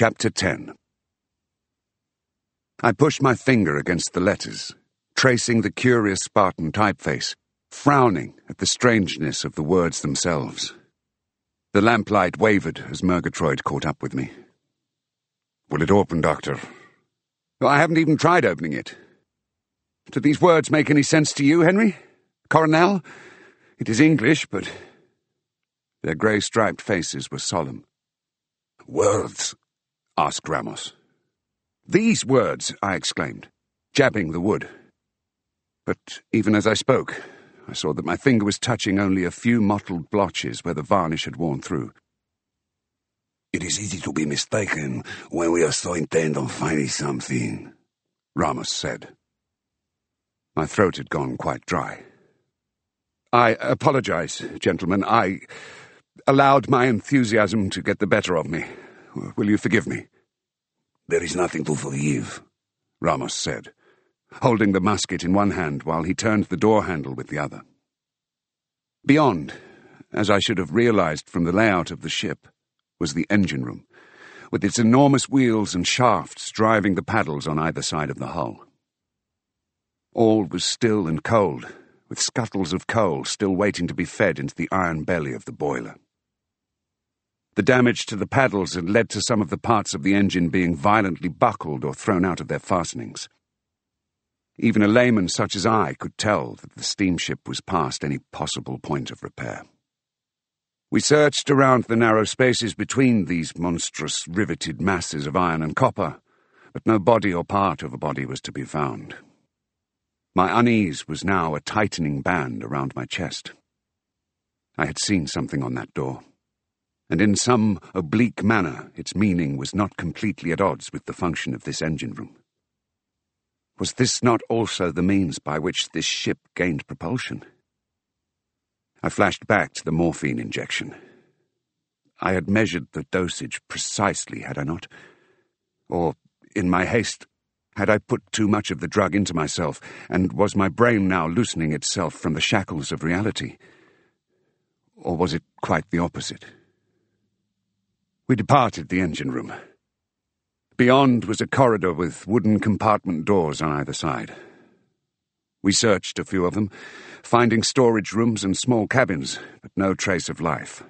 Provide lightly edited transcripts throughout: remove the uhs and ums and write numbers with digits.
Chapter 10. I pushed my finger against the letters, tracing the curious Spartan typeface, frowning at the strangeness of the words themselves. The lamplight wavered as Murgatroyd caught up with me. "Will it open, Doctor?" "I haven't even tried opening it. Do these words make any sense to you, Henry? Coronel? It is English, but..." Their grey-striped faces were solemn. "Words?" asked Ramos. "These words," I exclaimed, jabbing the wood. But even as I spoke, I saw that my finger was touching only a few mottled blotches where the varnish had worn through. "It is easy to be mistaken when we are so intent on finding something," Ramos said. My throat had gone quite dry. "I apologize, gentlemen. I allowed my enthusiasm to get the better of me. Will you forgive me?" "There is nothing to forgive," Ramos said, holding the musket in one hand while he turned the door handle with the other. Beyond, as I should have realized from the layout of the ship, was the engine room, with its enormous wheels and shafts driving the paddles on either side of the hull. All was still and cold, with scuttles of coal still waiting to be fed into the iron belly of the boiler. The damage to the paddles had led to some of the parts of the engine being violently buckled or thrown out of their fastenings. Even a layman such as I could tell that the steamship was past any possible point of repair. We searched around the narrow spaces between these monstrous riveted masses of iron and copper, but no body or part of a body was to be found. My unease was now a tightening band around my chest. I had seen something on that door, and in some oblique manner its meaning was not completely at odds with the function of this engine room. Was this not also the means by which this ship gained propulsion? I flashed back to the morphine injection. I had measured the dosage precisely, had I not? Or, in my haste, had I put too much of the drug into myself, and was my brain now loosening itself from the shackles of reality? Or was it quite the opposite? We departed the engine room. Beyond was a corridor with wooden compartment doors on either side. We searched a few of them, finding storage rooms and small cabins, but no trace of life.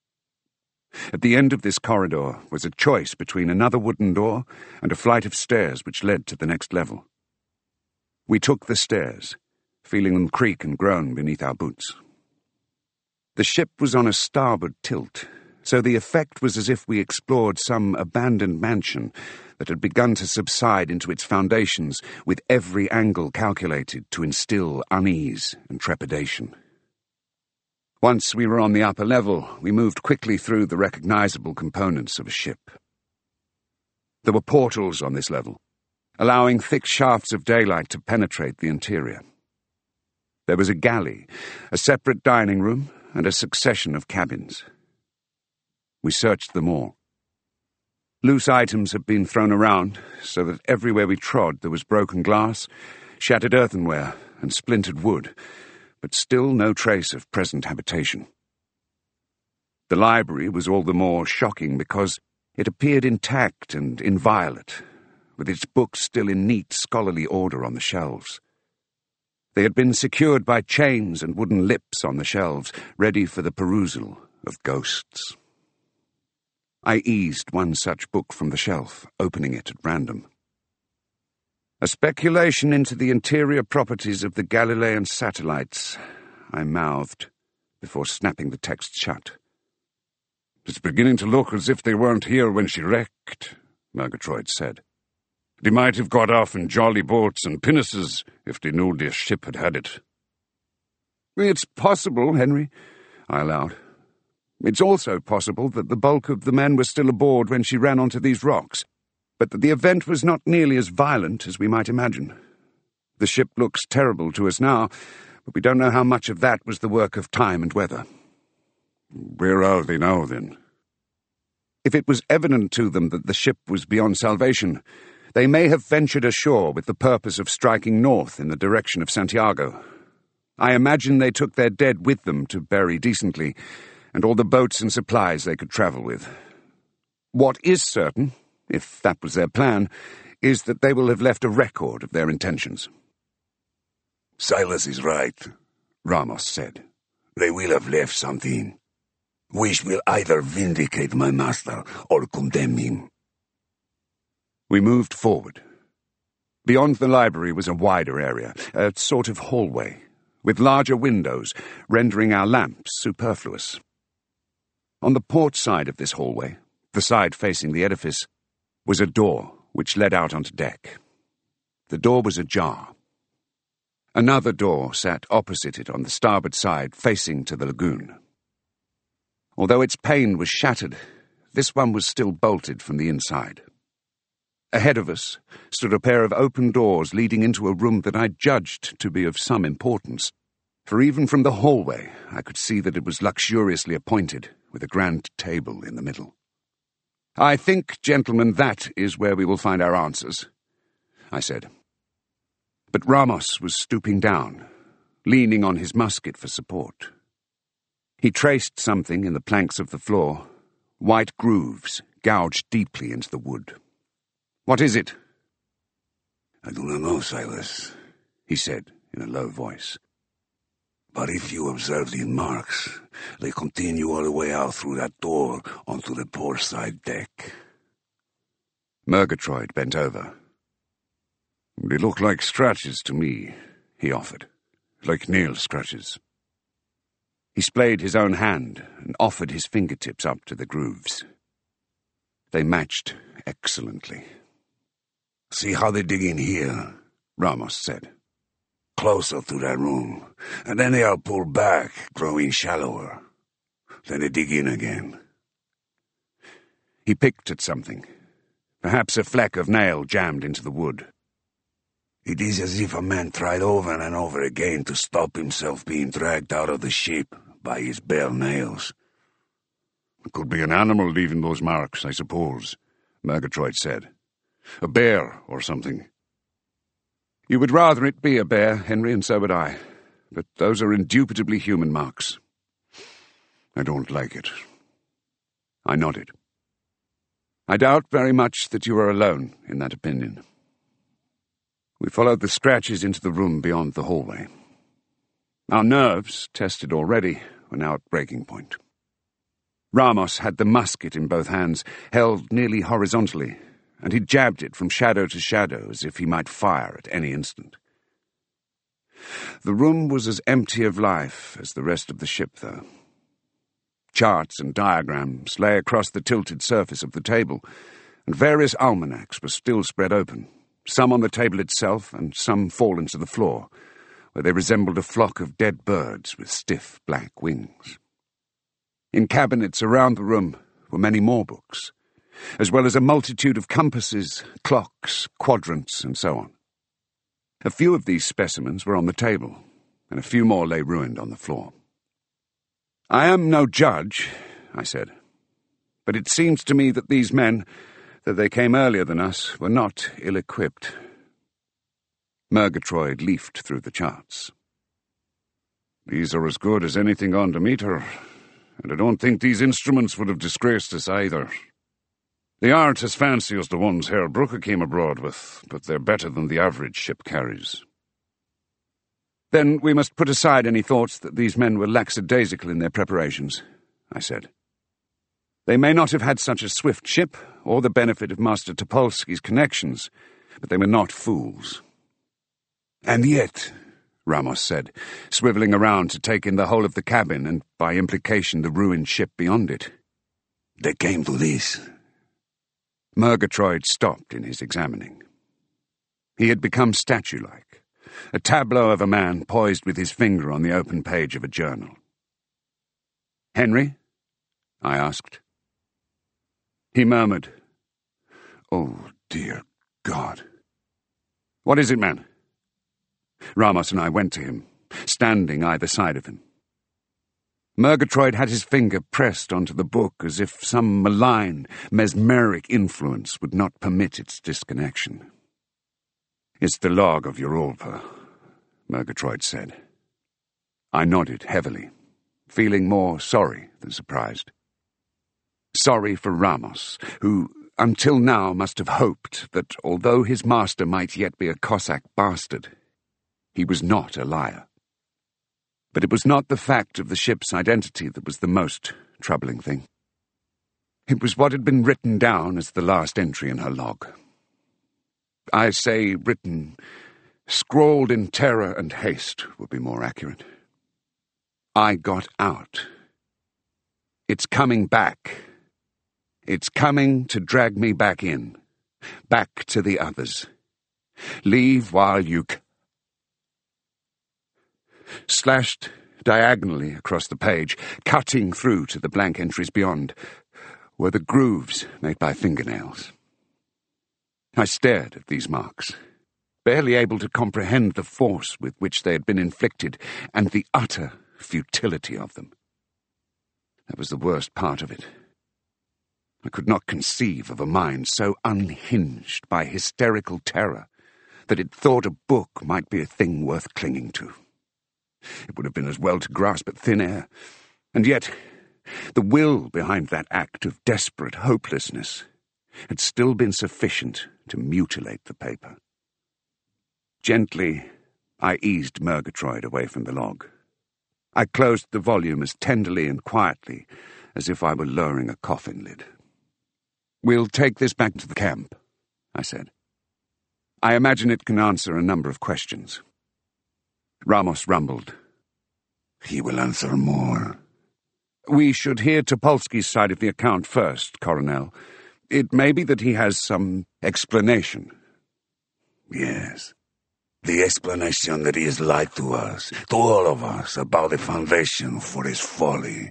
At the end of this corridor was a choice between another wooden door and a flight of stairs which led to the next level. We took the stairs, feeling them creak and groan beneath our boots. The ship was on a starboard tilt, so the effect was as if we explored some abandoned mansion that had begun to subside into its foundations with every angle calculated to instill unease and trepidation. Once we were on the upper level, we moved quickly through the recognizable components of a ship. There were portals on this level, allowing thick shafts of daylight to penetrate the interior. There was a galley, a separate dining room, and a succession of cabins. We searched them all. Loose items had been thrown around, so that everywhere we trod there was broken glass, shattered earthenware, and splintered wood, but still no trace of present habitation. The library was all the more shocking because it appeared intact and inviolate, with its books still in neat scholarly order on the shelves. They had been secured by chains and wooden lips on the shelves, ready for the perusal of ghosts. I eased one such book from the shelf, opening it at random. "A speculation into the interior properties of the Galilean satellites," I mouthed, before snapping the text shut. "It's beginning to look as if they weren't here when she wrecked," Murgatroyd said. "They might have got off in jolly boats and pinnaces if they knew their ship had had it." "It's possible, Henry," I allowed. "It's also possible that the bulk of the men were still aboard when she ran onto these rocks, but that the event was not nearly as violent as we might imagine. The ship looks terrible to us now, but we don't know how much of that was the work of time and weather." "Where are they now, then?" "If it was evident to them that the ship was beyond salvation, they may have ventured ashore with the purpose of striking north in the direction of Santiago. I imagine they took their dead with them to bury decently, and all the boats and supplies they could travel with. What is certain if that was their plan, is that they will have left a record of their intentions. Silas is right, Ramos said. They will have left something, which will either vindicate my master or condemn him. We moved forward. Beyond the library was a wider area, a sort of hallway, with larger windows, rendering our lamps superfluous. On the port side of this hallway, the side facing the edifice, was a door which led out onto deck. The door was ajar. Another door sat opposite it on the starboard side, facing to the lagoon. Although its pane was shattered, this one was still bolted from the inside. Ahead of us stood a pair of open doors leading into a room that I judged to be of some importance, for even from the hallway I could see that it was luxuriously appointed, with a grand table in the middle. "I think, gentlemen, that is where we will find our answers," I said. But Ramos was stooping down, leaning on his musket for support. He traced something in the planks of the floor, white grooves gouged deeply into the wood. "What is it?" "I do not know, Silas," he said in a low voice. "But if you observe these marks, they continue all the way out through that door onto the port side deck." Murgatroyd bent over. "They look like scratches to me," he offered. "Like nail scratches." He splayed his own hand and offered his fingertips up to the grooves. They matched excellently. "See how they dig in here," Ramos said. "Closer to that room, and then they are pulled back, growing shallower. Then they dig in again." He picked at something, perhaps a fleck of nail jammed into the wood. "It is as if a man tried over and over again to stop himself being dragged out of the ship by his bare nails." "It could be an animal leaving those marks, I suppose," Murgatroyd said. "A bear or something." "You would rather it be a bear, Henry, and so would I. But those are indubitably human marks." "I don't like it." I nodded. "I doubt very much that you are alone in that opinion." We followed the scratches into the room beyond the hallway. Our nerves, tested already, were now at breaking point. Ramos had the musket in both hands, held nearly horizontally, and he jabbed it from shadow to shadow as if he might fire at any instant. The room was as empty of life as the rest of the ship, though. Charts and diagrams lay across the tilted surface of the table, and various almanacs were still spread open, some on the table itself and some fallen to the floor, where they resembled a flock of dead birds with stiff black wings. In cabinets around the room were many more books, as well as a multitude of compasses, clocks, quadrants, and so on. A few of these specimens were on the table, and a few more lay ruined on the floor. "I am no judge," I said, "but it seems to me that these men, that they came earlier than us, were not ill-equipped." Murgatroyd leafed through the charts. "These are as good as anything on Demeter, and I don't think these instruments would have disgraced us either. They aren't as fancy as the ones Herr Brooker came abroad with, but they're better than the average ship carries." "Then we must put aside any thoughts that these men were lackadaisical in their preparations," I said. "They may not have had such a swift ship, or the benefit of Master Topolsky's connections, but they were not fools." "And yet," Ramos said, swivelling around to take in the whole of the cabin and, by implication, the ruined ship beyond it, "they came to this." Murgatroyd stopped in his examining. He had become statue-like, a tableau of a man poised with his finger on the open page of a journal. "Henry?" I asked. He murmured, "Oh, dear God." "What is it, man?" Ramos and I went to him, standing either side of him. Murgatroyd had his finger pressed onto the book as if some malign, mesmeric influence would not permit its disconnection. "It's the log of Europa," Murgatroyd said. I nodded heavily, feeling more sorry than surprised. Sorry for Ramos, who, until now must have hoped that although his master might yet be a Cossack bastard, he was not a liar. But it was not the fact of the ship's identity that was the most troubling thing. It was what had been written down as the last entry in her log. I say written, scrawled in terror and haste would be more accurate. I got out. It's coming back. It's coming to drag me back in, back to the others. Leave while you Slashed diagonally across the page, cutting through to the blank entries beyond, were the grooves made by fingernails. I stared at these marks, barely able to comprehend the force with which they had been inflicted and the utter futility of them. That was the worst part of it. I could not conceive of a mind so unhinged by hysterical terror that it thought a book might be a thing worth clinging to. It would have been as well to grasp at thin air, and yet the will behind that act of desperate hopelessness had still been sufficient to mutilate the paper. Gently, I eased Murgatroyd away from the log. I closed the volume as tenderly and quietly as if I were lowering a coffin lid. "We'll take this back to the camp," I said. "I imagine it can answer a number of questions." Ramos rumbled. "He will answer more." "We should hear Topolsky's side of the account first, Coronel. It may be that he has some explanation." "Yes. The explanation that he has lied to us, to all of us, about the foundation for his folly."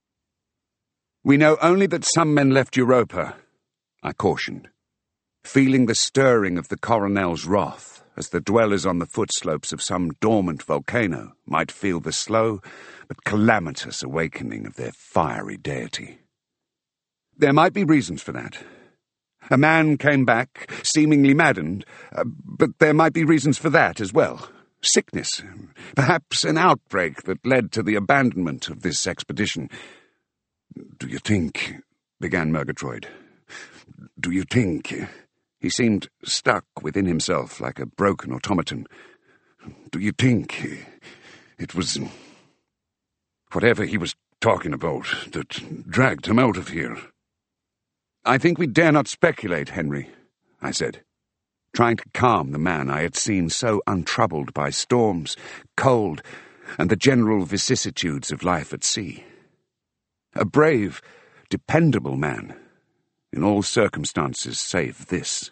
"We know only that some men left Europa," I cautioned, feeling the stirring of the Coronel's wrath, as the dwellers on the footslopes of some dormant volcano might feel the slow but calamitous awakening of their fiery deity. "There might be reasons for that. A man came back, seemingly maddened, but there might be reasons for that as well. Sickness, perhaps an outbreak that led to the abandonment of this expedition." "Do you think," began Murgatroyd, "do you think—" He seemed stuck within himself like a broken automaton. "Do you think it was whatever he was talking about that dragged him out of here?" "I think we dare not speculate, Henry," I said, trying to calm the man I had seen so untroubled by storms, cold, and the general vicissitudes of life at sea. A brave, dependable man, in all circumstances save this.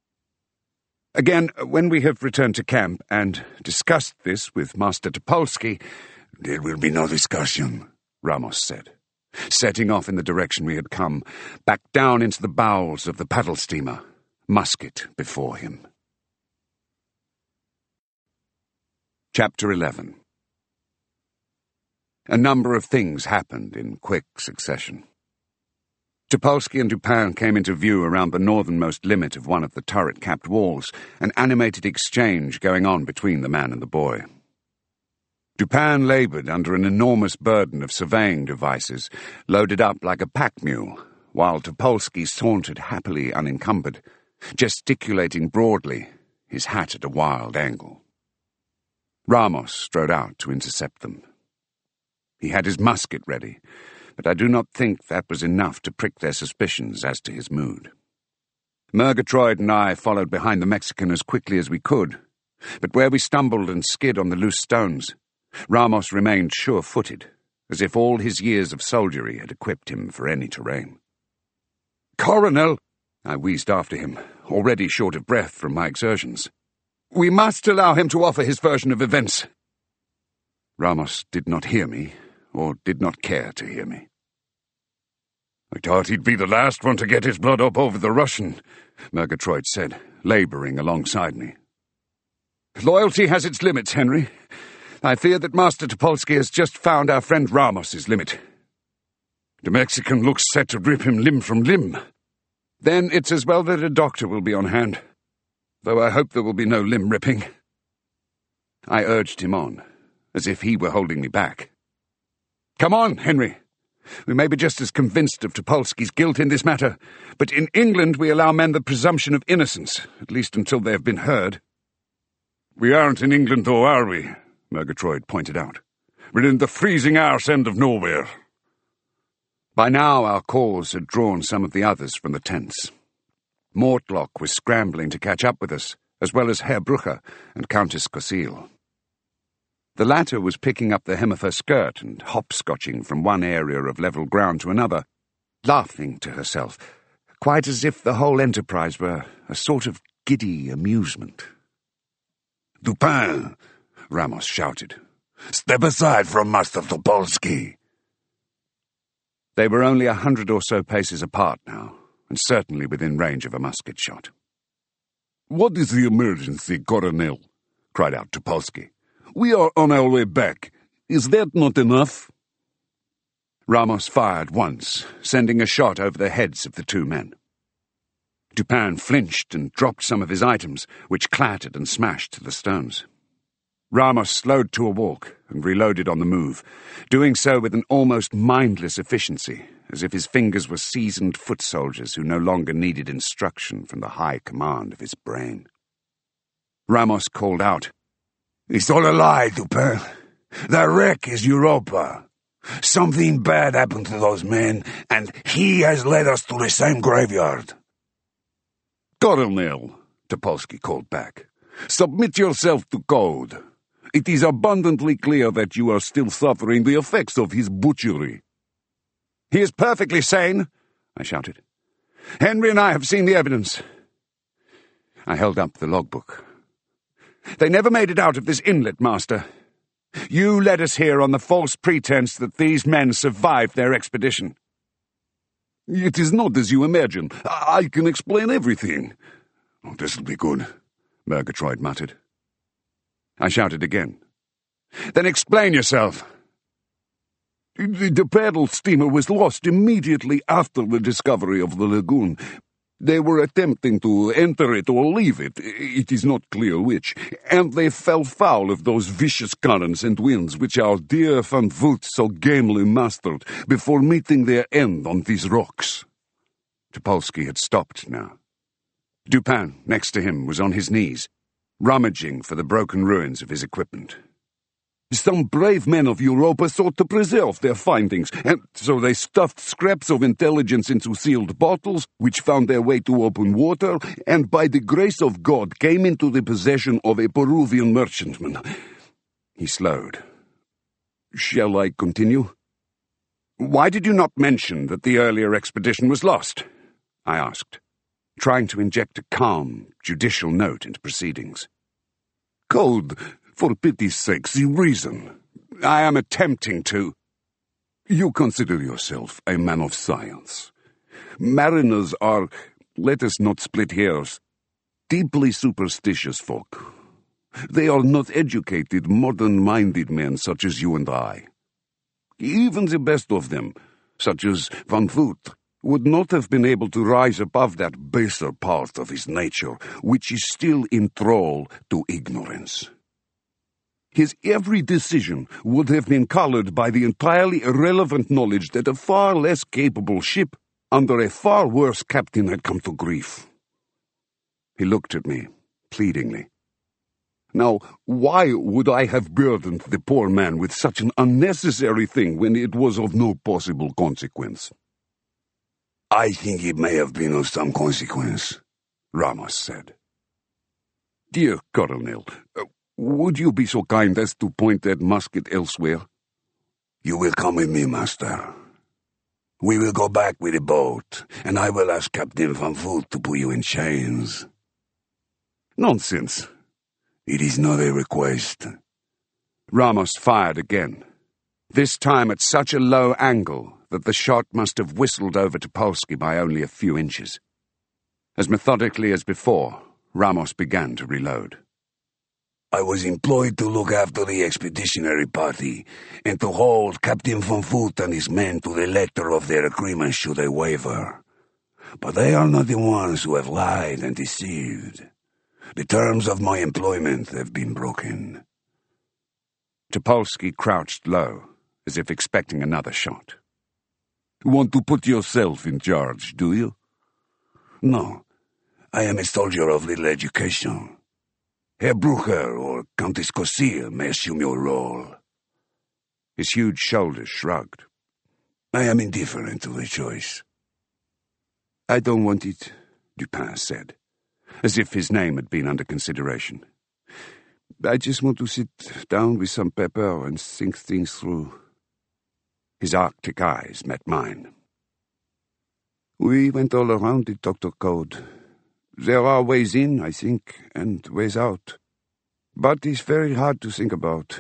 "Again, when we have returned to camp and discussed this with Master Topolsky—" "There will be no discussion," Ramos said, setting off in the direction we had come, back down into the bowels of the paddle steamer, musket before him. Chapter 11. A number of things happened in quick succession. Topolsky and Dupin came into view around the northernmost limit of one of the turret-capped walls, an animated exchange going on between the man and the boy. Dupin laboured under an enormous burden of surveying devices, loaded up like a pack mule, while Topolsky sauntered happily unencumbered, gesticulating broadly, his hat at a wild angle. Ramos strode out to intercept them. He had his musket ready, but I do not think that was enough to prick their suspicions as to his mood. Murgatroyd and I followed behind the Mexican as quickly as we could, but where we stumbled and skid on the loose stones, Ramos remained sure-footed, as if all his years of soldiery had equipped him for any terrain. "Coronel!" I wheezed after him, already short of breath from my exertions. "We must allow him to offer his version of events." Ramos did not hear me, or did not care to hear me. "I thought he'd be the last one to get his blood up over the Russian," Murgatroyd said, labouring alongside me. "Loyalty has its limits, Henry. I fear that Master Topolsky has just found our friend Ramos's limit." "The Mexican looks set to rip him limb from limb." "Then it's as well that a doctor will be on hand, though I hope there will be no limb ripping." I urged him on, as if he were holding me back. "Come on, Henry. We may be just as convinced of Topolsky's guilt in this matter, but in England we allow men the presumption of innocence, at least until they have been heard. We aren't in England, though, are we? Murgatroyd pointed out. We're in the freezing arse end of nowhere. By now our cause had drawn some of the others from the tents. Mortlock was scrambling to catch up with us, as well as Herr Brucher and Countess Cosile. The latter was picking up the hem of her skirt and hopscotching from one area of level ground to another, laughing to herself, quite as if the whole enterprise were a sort of giddy amusement. "Dupin!" Ramos shouted. "Step aside from Master Topolsky." They were only 100 or so paces apart now, and certainly within range of a musket shot. "What is the emergency, Coronel?" cried out Topolsky. "We are on our way back. Is that not enough?" Ramos fired once, sending a shot over the heads of the two men. Dupin flinched and dropped some of his items, which clattered and smashed to the stones. Ramos slowed to a walk and reloaded on the move, doing so with an almost mindless efficiency, as if his fingers were seasoned foot soldiers who no longer needed instruction from the high command of his brain. Ramos called out, "It's all a lie, Dupin. That wreck is Europa. Something bad happened to those men, and he has led us to the same graveyard." "Colonel," Topolsky called back, "submit yourself to code. It is abundantly clear that you are still suffering the effects of his butchery." "He is perfectly sane," I shouted. "Henry and I have seen the evidence." I held up the logbook. "They never made it out of this inlet, Master. You led us here on the false pretense that these men survived their expedition." "It is not as you imagine. I can explain everything." "Oh, this'll be good," Murgatroyd muttered. I shouted again. "Then explain yourself." The paddle steamer was lost immediately after the discovery of the lagoon. They were attempting to enter it or leave it, it is not clear which, and they fell foul of those vicious currents and winds which our dear Van Voot so gamely mastered before meeting their end on these rocks." Topolsky had stopped now. Dupin, next to him, was on his knees, rummaging for the broken ruins of his equipment. "Some brave men of Europa sought to preserve their findings, and so they stuffed scraps of intelligence into sealed bottles, which found their way to open water, and by the grace of God came into the possession of a Peruvian merchantman." He slowed. "Shall I continue?" "Why did you not mention that the earlier expedition was lost?" I asked, trying to inject a calm, judicial note into proceedings. "Code, for pity's sake, the reason." "I am attempting to." "You consider yourself a man of science. Mariners are, let us not split hairs, deeply superstitious folk. They are not educated, modern-minded men such as you and I. Even the best of them, such as Van Voot, would not have been able to rise above that baser part of his nature, which is still in thrall to ignorance. His every decision would have been colored by the entirely irrelevant knowledge that a far less capable ship under a far worse captain had come to grief." He looked at me, pleadingly. "Now, why would I have burdened the poor man with such an unnecessary thing when it was of no possible consequence?" "I think it may have been of some consequence," Ramos said. "Dear Colonel, would you be so kind as to point that musket elsewhere?" "You will come with me, Master. We will go back with the boat, and I will ask Captain Van Voot to put you in chains." "Nonsense." "It is not a request." Ramos fired again, this time at such a low angle that the shot must have whistled over Topolsky by only a few inches. As methodically as before, Ramos began to reload. "I was employed to look after the expeditionary party, and to hold Captain Van Voot and his men to the letter of their agreement should they waver. But they are not the ones who have lied and deceived. The terms of my employment have been broken." Topolsky crouched low, as if expecting another shot. Want to put yourself in charge, do you? No, I am a soldier of little education. Herr Brucher or Countess Kosir may assume your role. His huge shoulders shrugged. I am indifferent to the choice. I don't want it, Dupin said, as if his name had been under consideration. I just want to sit down with some pepper and think things through. His Arctic eyes met mine. We went all around it, Dr. Code. There are ways in, I think, and ways out. But it's very hard to think about.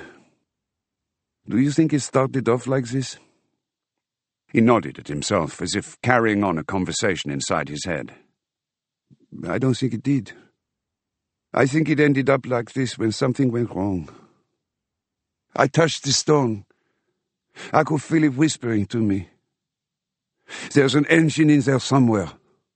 Do you think it started off like this? He nodded at himself, as if carrying on a conversation inside his head. I don't think it did. I think it ended up like this when something went wrong. I touched the stone. I could feel it whispering to me. There's an engine in there somewhere.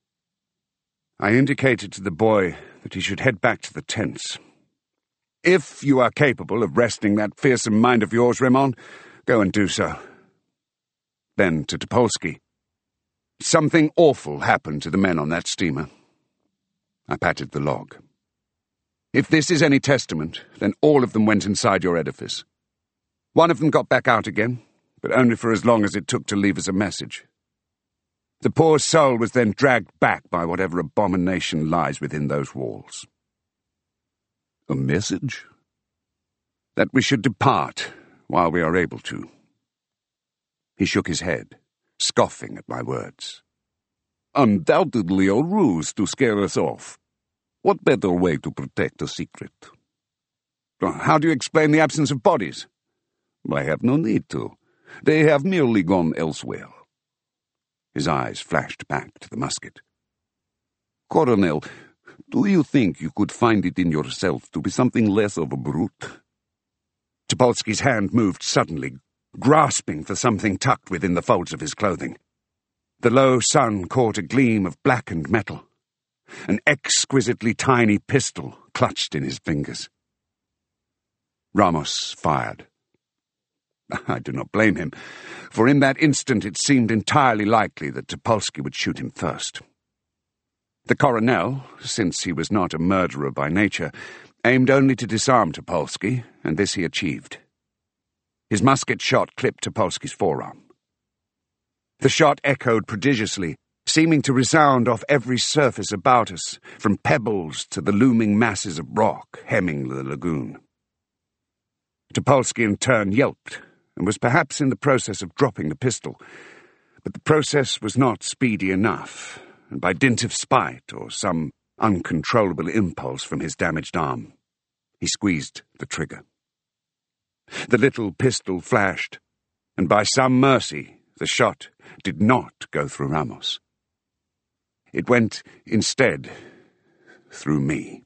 I indicated to the boy that he should head back to the tents. If you are capable of wresting that fearsome mind of yours, Raymond, go and do so. Then to Topolsky. Something awful happened to the men on that steamer. I patted the log. If this is any testament, then all of them went inside your edifice. One of them got back out again, but only for as long as it took to leave us a message. The poor soul was then dragged back by whatever abomination lies within those walls. A message? That we should depart while we are able to. He shook his head, scoffing at my words. Undoubtedly a ruse to scare us off. What better way to protect a secret? How do you explain the absence of bodies? I have no need to. They have merely gone elsewhere. His eyes flashed back to the musket. Colonel, do you think you could find it in yourself to be something less of a brute? Topolsky's hand moved suddenly, grasping for something tucked within the folds of his clothing. The low sun caught a gleam of blackened metal. An exquisitely tiny pistol clutched in his fingers. Ramos fired. I do not blame him, for in that instant it seemed entirely likely that Topolsky would shoot him first. The Coronel, since he was not a murderer by nature, aimed only to disarm Topolsky, and this he achieved. His musket shot clipped Topolsky's forearm. The shot echoed prodigiously, seeming to resound off every surface about us, from pebbles to the looming masses of rock hemming the lagoon. Topolsky in turn yelped, and was perhaps in the process of dropping the pistol, but the process was not speedy enough, and by dint of spite or some uncontrollable impulse from his damaged arm, he squeezed the trigger. The little pistol flashed, and by some mercy the shot did not go through Ramos. It went, instead, through me.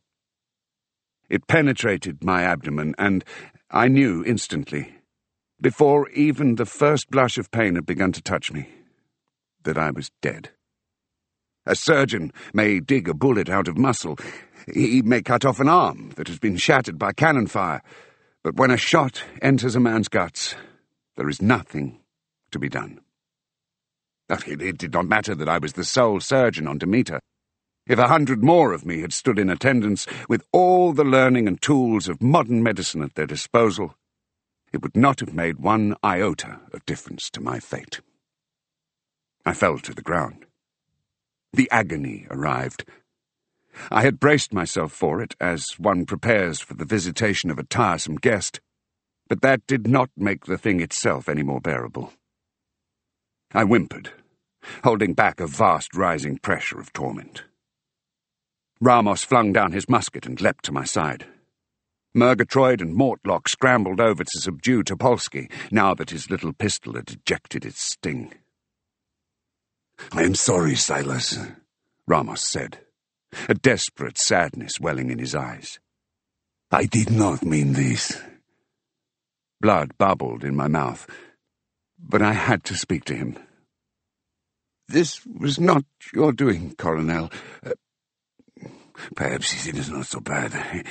It penetrated my abdomen, and I knew instantly, before even the first blush of pain had begun to touch me, that I was dead. A surgeon may dig a bullet out of muscle. He may cut off an arm that has been shattered by cannon fire. But when a shot enters a man's guts, there is nothing to be done. It did not matter that I was the sole surgeon on Demeter. If 100 more of me had stood in attendance with all the learning and tools of modern medicine at their disposal, it would not have made one iota of difference to my fate. I fell to the ground. The agony arrived. I had braced myself for it, as one prepares for the visitation of a tiresome guest, but that did not make the thing itself any more bearable. I whimpered, holding back a vast rising pressure of torment. Ramos flung down his musket and leapt to my side. Murgatroyd and Mortlock scrambled over to subdue Topolsky, now that his little pistol had ejected its sting. "I am sorry, Silas," Ramos said, a desperate sadness welling in his eyes. "I did not mean this." Blood bubbled in my mouth, but I had to speak to him. "This was not your doing, Coronel. Perhaps it is not so bad."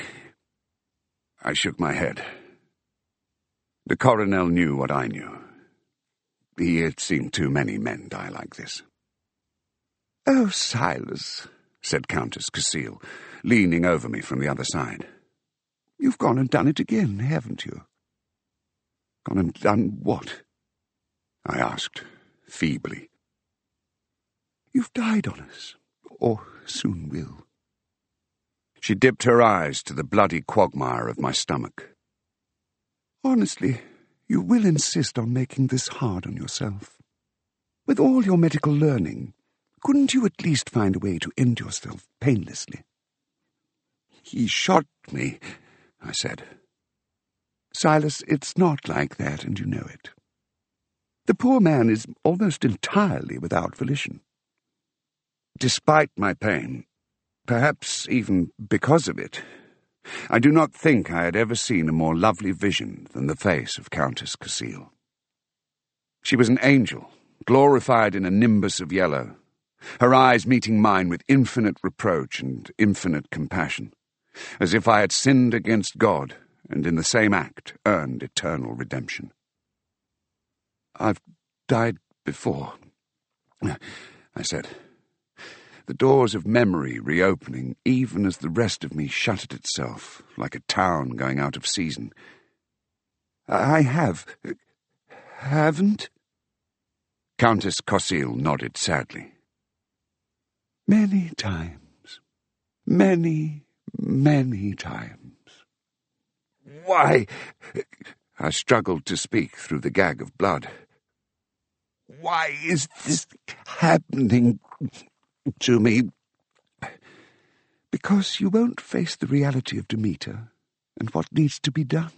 I shook my head. The Coronel knew what I knew. He had seen too many men die like this. "Oh, Silas," said Countess Cecile, leaning over me from the other side. "You've gone and done it again, haven't you?" "Gone and done what?" I asked, feebly. "You've died on us, or soon will." She dipped her eyes to the bloody quagmire of my stomach. "Honestly, you will insist on making this hard on yourself? With all your medical learning, couldn't you at least find a way to end yourself painlessly?" "He shot me," I said. "Silas, it's not like that, and you know it. The poor man is almost entirely without volition. Despite my pain, perhaps even because of it, I do not think I had ever seen a more lovely vision than the face of Countess Cecile. She was an angel, glorified in a nimbus of yellow, her eyes meeting mine with infinite reproach and infinite compassion, as if I had sinned against God and in the same act earned eternal redemption. "I've died before," I said, the doors of memory reopening even as the rest of me shuttered itself like a town going out of season. "I have, haven't?" Countess Cecile nodded sadly. "Many times. Many, many times." "Why?" I struggled to speak through the gag of blood. "Why is this happening to me?" "Because you won't face the reality of Demeter and what needs to be done."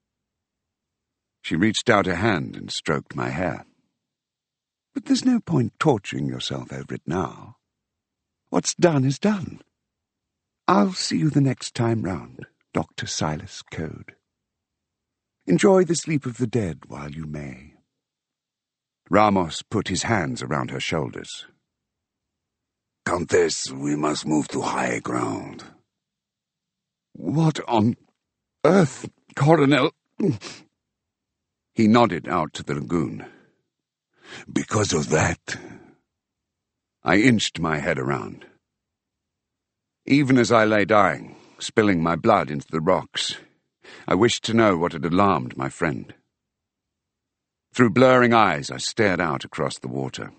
She reached out a hand and stroked my hair. "But there's no point torturing yourself over it now. What's done is done. I'll see you the next time round, Dr. Silas Code. Enjoy the sleep of the dead while you may." Ramos put his hands around her shoulders. "Countess, we must move to high ground." "What on earth, Coronel?" He nodded out to the lagoon. "Because of that." I inched my head around. Even as I lay dying, spilling my blood into the rocks, I wished to know what had alarmed my friend. Through blurring eyes, I stared out across the water.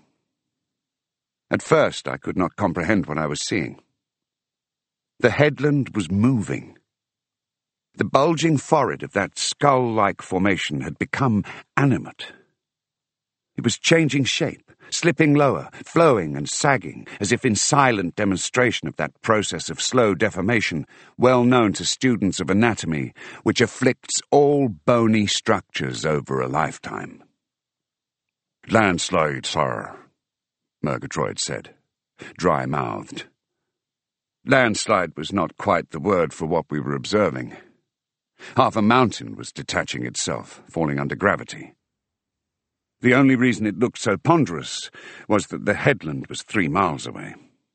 At first, I could not comprehend what I was seeing. The headland was moving. The bulging forehead of that skull-like formation had become animate. It was changing shape, slipping lower, flowing and sagging, as if in silent demonstration of that process of slow deformation, well known to students of anatomy, which afflicts all bony structures over a lifetime. "Landslide, sir," Murgatroyd said, dry-mouthed. Landslide was not quite the word for what we were observing. Half a mountain was detaching itself, falling under gravity. The only reason it looked so ponderous was that the headland was 3 miles away.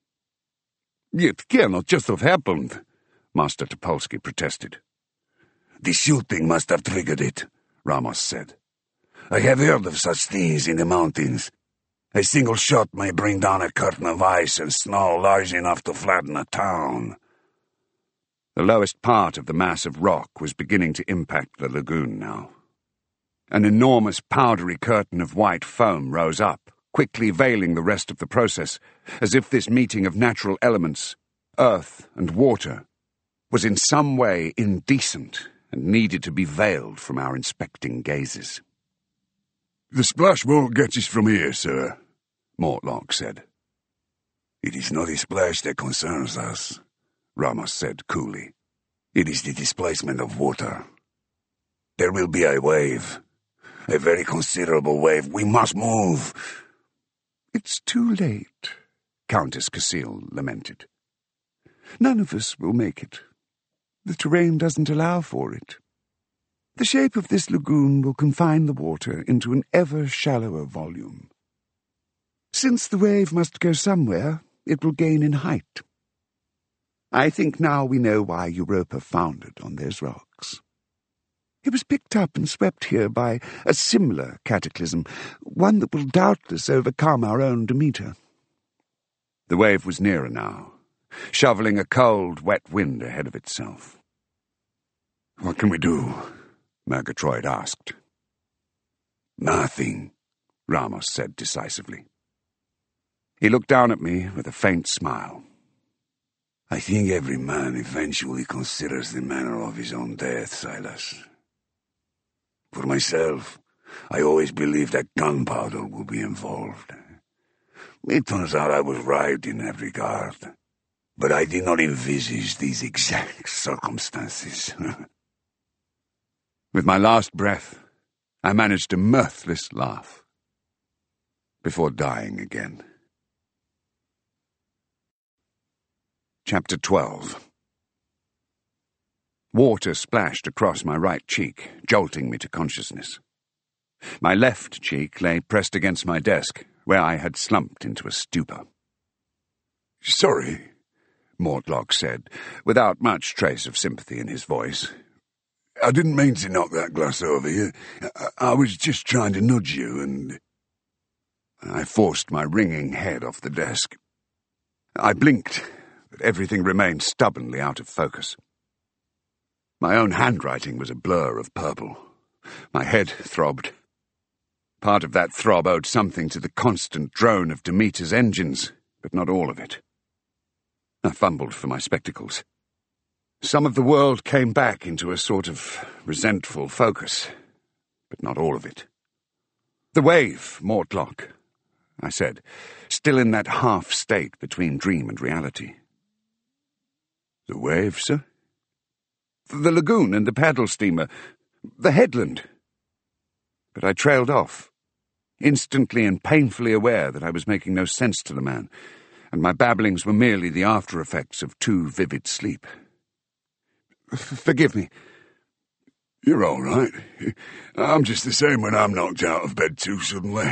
"It cannot just have happened," Master Topolsky protested. "The shooting must have triggered it," Ramos said. "I have heard of such things in the mountains. A single shot may bring down a curtain of ice and snow large enough to flatten a town." The lowest part of the mass of rock was beginning to impact the lagoon now. An enormous powdery curtain of white foam rose up, quickly veiling the rest of the process, as if this meeting of natural elements, earth and water, was in some way indecent and needed to be veiled from our inspecting gazes. "The splash won't get us from here, sir," Mortlock said. "It is not the splash that concerns us," Ramos said coolly. "It is the displacement of water. There will be a wave. A very considerable wave. We must move." "It's too late," Countess Cecile lamented. "None of us will make it. The terrain doesn't allow for it. The shape of this lagoon will confine the water into an ever shallower volume. Since the wave must go somewhere, it will gain in height. I think now we know why Europa foundered on those rocks. It was picked up and swept here by a similar cataclysm, one that will doubtless overcome our own Demeter. The wave was nearer now, shoveling a cold, wet wind ahead of itself. "What can we do?" Murgatroyd asked. "Nothing," Ramos said decisively. He looked down at me with a faint smile. "I think every man eventually considers the manner of his own death, Silas. For myself, I always believed that gunpowder would be involved. It turns out I was right in that regard, but I did not envisage these exact circumstances." With my last breath, I managed a mirthless laugh before dying again. Chapter 12. Water splashed across my right cheek, jolting me to consciousness. My left cheek lay pressed against my desk, where I had slumped into a stupor. "Sorry," Mortlock said, without much trace of sympathy in his voice. "I didn't mean to knock that glass over you. I was just trying to nudge you, and—" I forced my ringing head off the desk. I blinked, but everything remained stubbornly out of focus. My own handwriting was a blur of purple. My head throbbed. Part of that throb owed something to the constant drone of Demeter's engines, but not all of it. I fumbled for my spectacles. Some of the world came back into a sort of resentful focus, but not all of it. "The wave, Mortlock," I said, still in that half state between dream and reality. "The wave, sir?" "The lagoon and the paddle steamer. The headland." But I trailed off, instantly and painfully aware that I was making no sense to the man, and my babblings were merely the after-effects of too vivid sleep. "Forgive me." "You're all right. I'm just the same when I'm knocked out of bed too suddenly."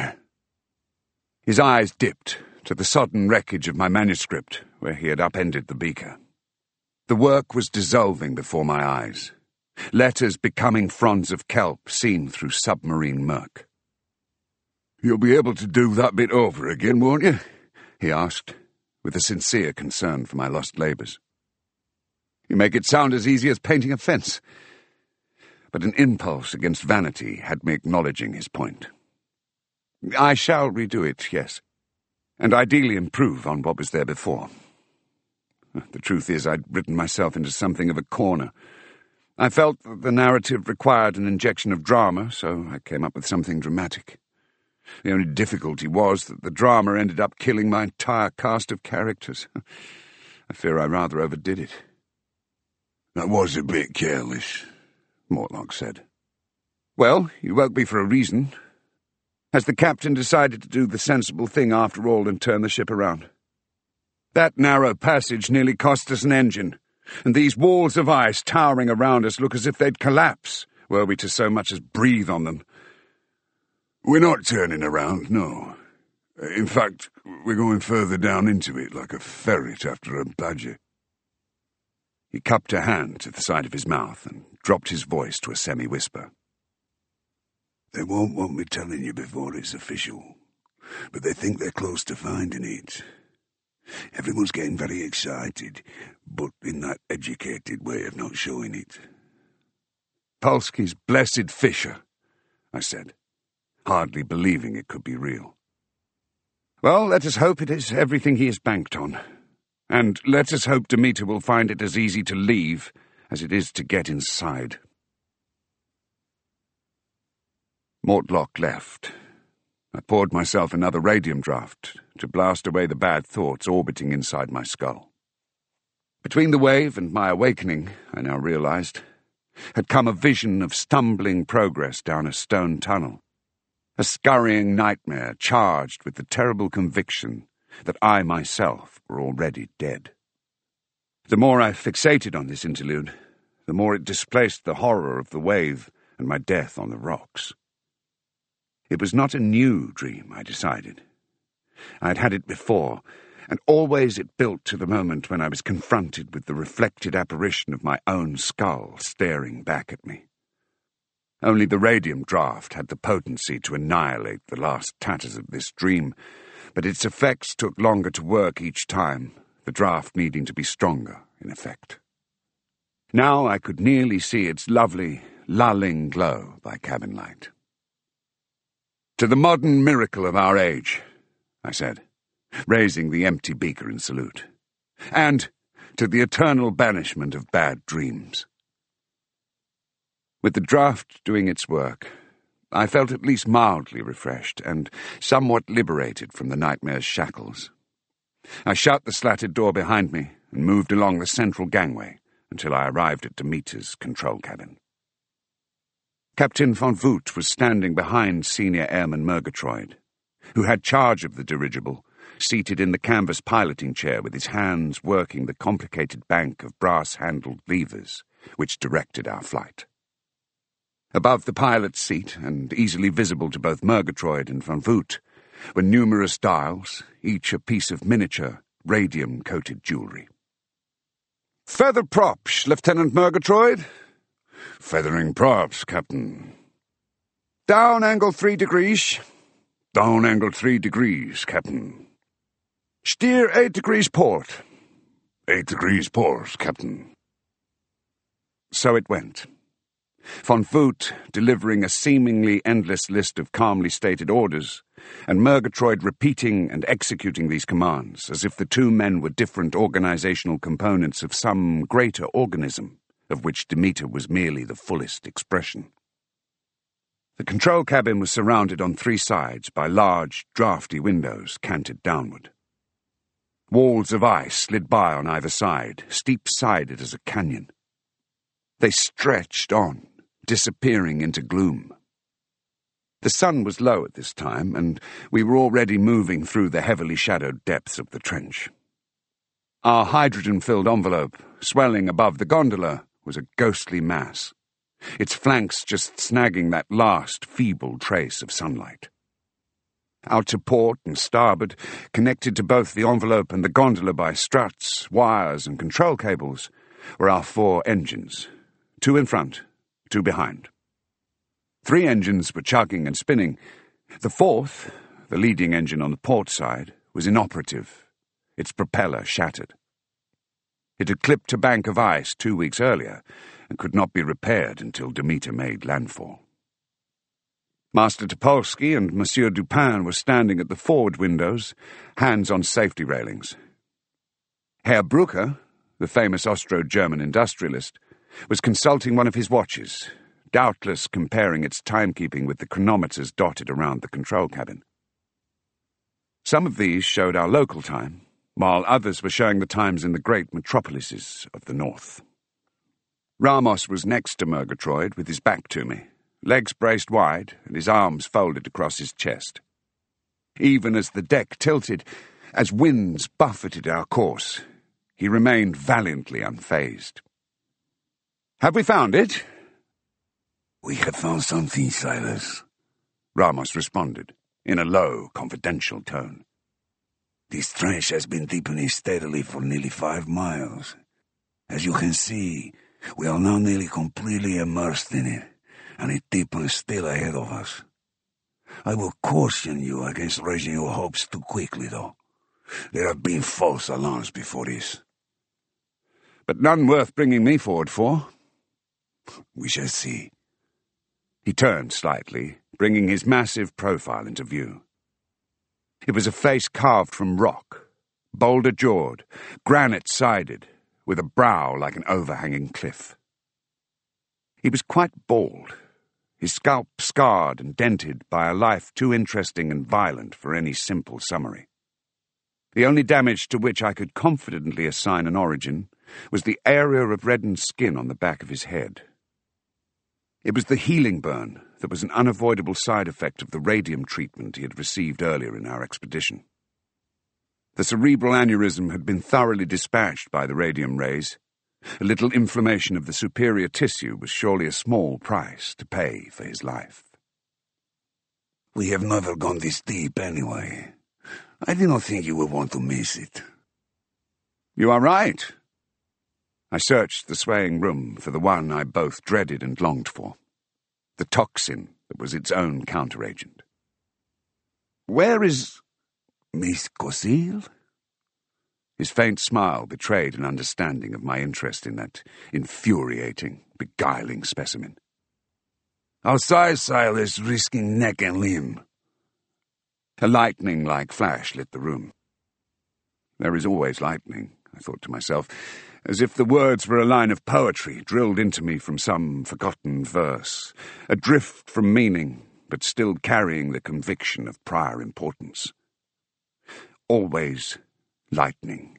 His eyes dipped to the sodden wreckage of my manuscript, where he had upended the beaker. The work was dissolving before my eyes, letters becoming fronds of kelp seen through submarine murk. "You'll be able to do that bit over again, won't you?" he asked, with a sincere concern for my lost labours. "You make it sound as easy as painting a fence." But an impulse against vanity had me acknowledging his point. "I shall redo it, yes, and ideally improve on what was there before. The truth is, I'd written myself into something of a corner. I felt that the narrative required an injection of drama, so I came up with something dramatic. The only difficulty was that the drama ended up killing my entire cast of characters. I fear I rather overdid it." "That was a bit careless," Mortlock said. "Well, you woke me for a reason. Has the captain decided to do the sensible thing after all and turn the ship around? That narrow passage nearly cost us an engine, and these walls of ice towering around us look as if they'd collapse were we to so much as breathe on them." "We're not turning around, no. In fact, we're going further down into it like a ferret after a badger." He cupped a hand to the side of his mouth and dropped his voice to a semi-whisper. "They won't want me telling you before it's official, but they think they're close to finding it. Everyone's getting very excited, but in that educated way of not showing it." "Polsky's blessed Fisher," I said, hardly believing it could be real. "Well, let us hope it is everything he has banked on. And let us hope Demeter will find it as easy to leave as it is to get inside." Mortlock left. I poured myself another radium draught to blast away the bad thoughts orbiting inside my skull. Between the wave and my awakening, I now realized, had come a vision of stumbling progress down a stone tunnel, a scurrying nightmare charged with the terrible conviction that I myself were already dead. The more I fixated on this interlude, the more it displaced the horror of the wave and my death on the rocks. It was not a new dream, I decided. I had had it before, and always it built to the moment when I was confronted with the reflected apparition of my own skull staring back at me. Only the radium draft had the potency to annihilate the last tatters of this dream, but its effects took longer to work each time, the draft needing to be stronger, in effect. Now I could nearly see its lovely, lulling glow by cabin light. "To the modern miracle of our age," I said, raising the empty beaker in salute, "and to the eternal banishment of bad dreams." With the draft doing its work, I felt at least mildly refreshed and somewhat liberated from the nightmare's shackles. I shut the slatted door behind me and moved along the central gangway until I arrived at Demeter's control cabin. Captain von Voot was standing behind Senior Airman Murgatroyd, who had charge of the dirigible, seated in the canvas piloting chair with his hands working the complicated bank of brass-handled levers which directed our flight. Above the pilot's seat, and easily visible to both Murgatroyd and von Voot, were numerous dials, each a piece of miniature, radium-coated jewellery. "Feather props, Lieutenant Murgatroyd." "Feathering props, Captain." "Down angle 3 degrees." "Down angle 3 degrees, Captain." "Steer 8 degrees port." 8 degrees port, Captain." So it went. Von Voot delivering a seemingly endless list of calmly stated orders, and Murgatroyd repeating and executing these commands as if the two men were different organizational components of some greater organism, of which Demeter was merely the fullest expression. The control cabin was surrounded on 3 sides by large, draughty windows canted downward. Walls of ice slid by on either side, steep-sided as a canyon. They stretched on, disappearing into gloom. The sun was low at this time, and we were already moving through the heavily shadowed depths of the trench. Our hydrogen-filled envelope, swelling above the gondola, was a ghostly mass, its flanks just snagging that last feeble trace of sunlight. Out to port and starboard, connected to both the envelope and the gondola by struts, wires, and control cables, were our 4 engines, 2 in front, 2 behind. 3 engines were chugging and spinning. The 4th, the leading engine on the port side, was inoperative, its propeller shattered. It had clipped a bank of ice 2 weeks earlier and could not be repaired until Demeter made landfall. Master Topolsky and Monsieur Dupin were standing at the forward windows, hands on safety railings. Herr Brucker, the famous Austro-German industrialist, was consulting one of his watches, doubtless comparing its timekeeping with the chronometers dotted around the control cabin. Some of these showed our local time, while others were showing the times in the great metropolises of the north. Ramos was next to Murgatroyd with his back to me, legs braced wide and his arms folded across his chest. Even as the deck tilted, as winds buffeted our course, he remained valiantly unfazed. "Have we found it?" "We have found something, Silas," Ramos responded, in a low, confidential tone. "This trench has been deepening steadily for nearly 5 miles. As you can see, we are now nearly completely immersed in it, and it deepens still ahead of us. I will caution you against raising your hopes too quickly, though. There have been false alarms before this." "But none worth bringing me forward for." "We shall see." He turned slightly, bringing his massive profile into view. It was a face carved from rock, boulder-jawed, granite-sided, with a brow like an overhanging cliff. He was quite bald, his scalp scarred and dented by a life too interesting and violent for any simple summary. The only damage to which I could confidently assign an origin was the area of reddened skin on the back of his head. It was the healing burn that was an unavoidable side effect of the radium treatment he had received earlier in our expedition. The cerebral aneurysm had been thoroughly dispatched by the radium rays. A little inflammation of the superior tissue was surely a small price to pay for his life. "We have never gone this deep anyway. I did not think you would want to miss it." "You are right." I searched the swaying room for the one I both dreaded and longed for. the toxin that was its own counteragent. "Where is Miss Cosile?" His faint smile betrayed an understanding of my interest in that infuriating, beguiling specimen. "Outside, Silas, risking neck and limb." A lightning-like flash lit the room. There is always lightning, I thought to myself, as if the words were a line of poetry drilled into me from some forgotten verse, adrift from meaning, but still carrying the conviction of prior importance. Always lightning.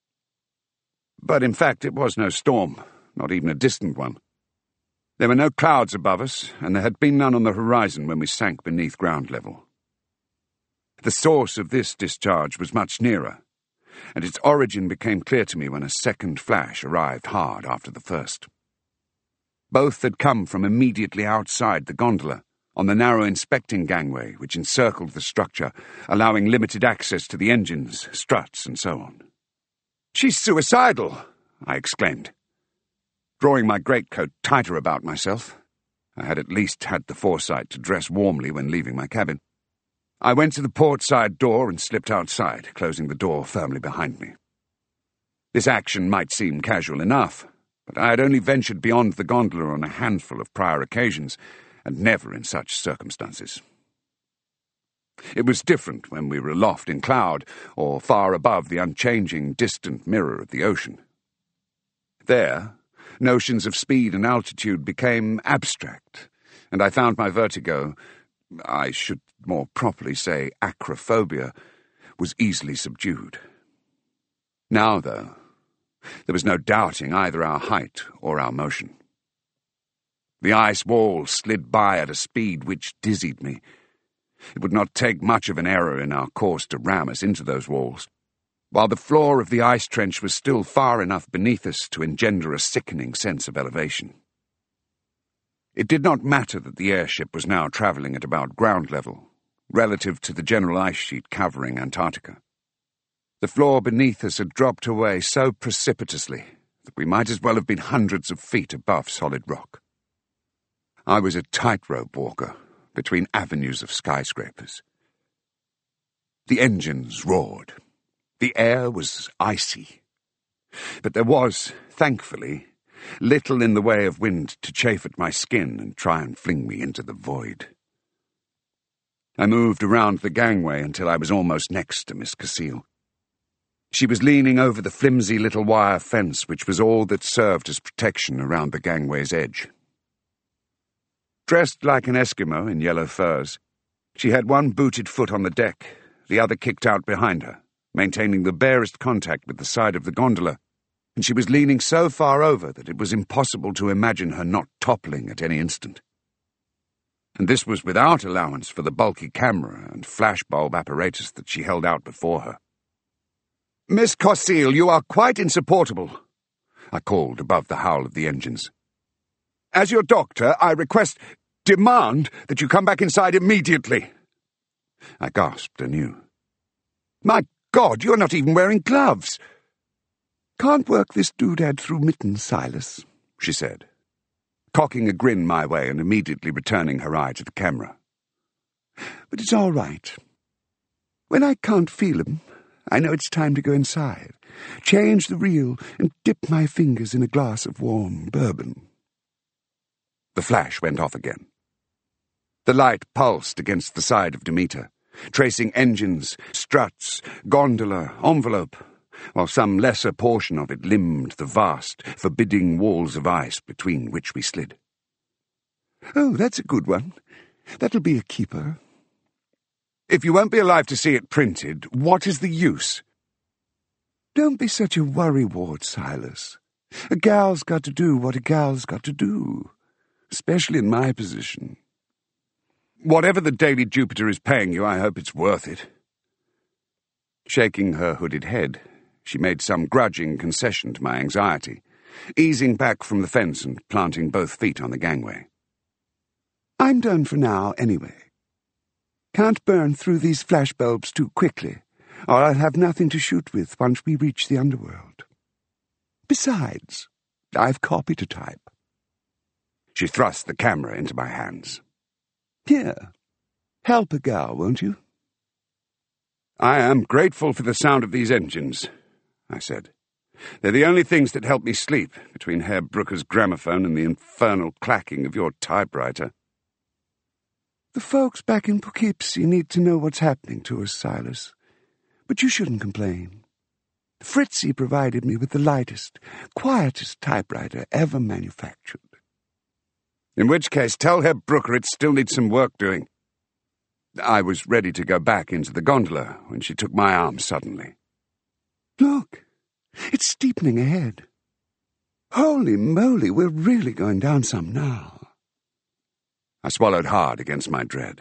But in fact it was no storm, not even a distant one. There were no clouds above us, and there had been none on the horizon when we sank beneath ground level. The source of this discharge was much nearer, and its origin became clear to me when a second flash arrived hard after the first. Both had come from immediately outside the gondola, on the narrow inspecting gangway which encircled the structure, allowing limited access to the engines, struts, and so on. "She's suicidal!" I exclaimed. Drawing my greatcoat tighter about myself, I had at least had the foresight to dress warmly when leaving my cabin. I went to the port side door and slipped outside, closing the door firmly behind me. This action might seem casual enough, but I had only ventured beyond the gondola on a handful of prior occasions, and never in such circumstances. It was different when we were aloft in cloud, or far above the unchanging, distant mirror of the ocean. There, notions of speed and altitude became abstract, and I found my vertigo, I should more properly say acrophobia, was easily subdued. Now, though, there was no doubting either our height or our motion. The ice walls slid by at a speed which dizzied me. It would not take much of an error in our course to ram us into those walls, while the floor of the ice trench was still far enough beneath us to engender a sickening sense of elevation. It did not matter that the airship was now travelling at about ground level, relative to the general ice sheet covering Antarctica. The floor beneath us had dropped away so precipitously that we might as well have been hundreds of feet above solid rock. I was a tightrope walker between avenues of skyscrapers. The engines roared. The air was icy. But there was, thankfully, little in the way of wind to chafe at my skin and try and fling me into the void. I moved around the gangway until I was almost next to Miss Cosile. She was leaning over the flimsy little wire fence which was all that served as protection around the gangway's edge. Dressed like an Eskimo in yellow furs, she had one booted foot on the deck, the other kicked out behind her, maintaining the barest contact with the side of the gondola, and she was leaning so far over that it was impossible to imagine her not toppling at any instant. And this was without allowance for the bulky camera and flashbulb apparatus that she held out before her. "Miss Cosile, you are quite insupportable," I called above the howl of the engines. "As your doctor, I demand that you come back inside immediately." I gasped anew. "My God, you're not even wearing gloves." "Can't work this doodad through mittens, Silas," she said, cocking a grin my way and immediately returning her eye to the camera. "But it's all right. When I can't feel 'em, I know it's time to go inside, change the reel, and dip my fingers in a glass of warm bourbon." The flash went off again. The light pulsed against the side of Demeter, tracing engines, struts, gondola, envelope, while some lesser portion of it limned the vast, forbidding walls of ice between which we slid. "Oh, that's a good one. That'll be a keeper." "If you won't be alive to see it printed, what is the use?" "Don't be such a worrywart, Silas. A gal's got to do what a gal's got to do, especially in my position." "Whatever the Daily Jupiter is paying you, I hope it's worth it." Shaking her hooded head, she made some grudging concession to my anxiety, easing back from the fence and planting both feet on the gangway. "I'm done for now, anyway. Can't burn through these flashbulbs too quickly, or I'll have nothing to shoot with once we reach the underworld. Besides, I've copy to type." She thrust the camera into my hands. "Here, help a gal, won't you?" "I am grateful for the sound of these engines," I said. "They're the only things that help me sleep, between Herr Brooker's gramophone and the infernal clacking of your typewriter." "The folks back in Poughkeepsie need to know what's happening to us, Silas. But you shouldn't complain. Fritzie provided me with the lightest, quietest typewriter ever manufactured." "In which case, tell Herr Brooker it still needs some work doing." I was ready to go back into the gondola when she took my arm suddenly. "Look, it's steepening ahead. Holy moly, we're really going down some now." I swallowed hard against my dread.